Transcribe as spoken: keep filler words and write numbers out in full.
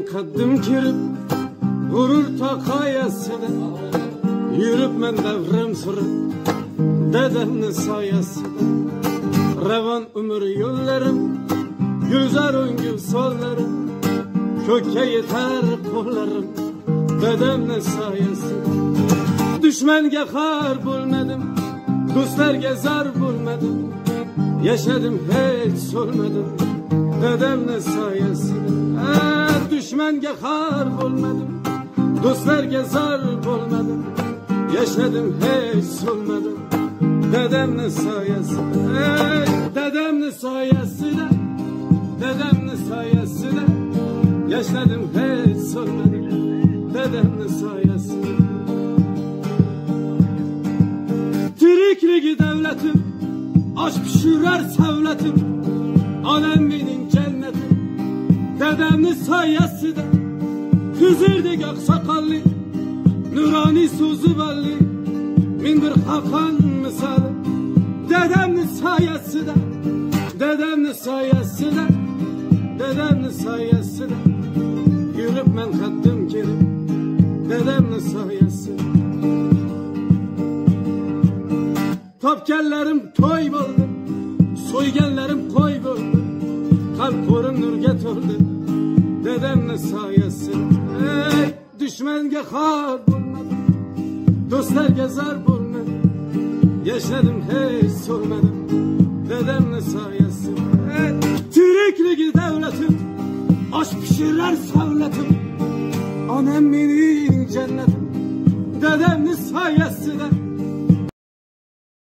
kaddim kirib g'urur taqoyasida yuribman davrim surib dadamni soyasida ravon umr yo'llarim gulzar o'ngil so'llarim ko'kka yetar qo'llarim dadamni soyasida dushmanga xor bo'lmadim do'stlarga zar bo'lmadim yaşadım hiç solmadım dedemle sayesinde düşmanga xor bo'lmadim do'stlarga zar bo'lmadim yaşadım hiç solmadım dedemle sayesinde dedemle sayesinde dedemle sayesinde yaşadım hiç solmadım dedemle sayesinde tirikligi devletim aşk pişirer savletim anam benim cennetim dedemni sayesinde kızırdık aksakallı nurani sözü belli mindir hakan misali dedemni sayesinde dedemni sayesinde dedemni sayesinde yürüp men kaddim girip dedemni sayesinde topganlarim to'y bo'ldi so'yganlarim qo'y bo'ldi qalb qo'rim nurga to'ldi dedemni soyasida ey dushmanga xor bo'lmadim do'stlarga zar bo'lmadim yaşadim hech so'rmadim dedemni soyasida ey tirikligi davlatim osh pishirar savlatim onam mening jannatim dedemni soyasida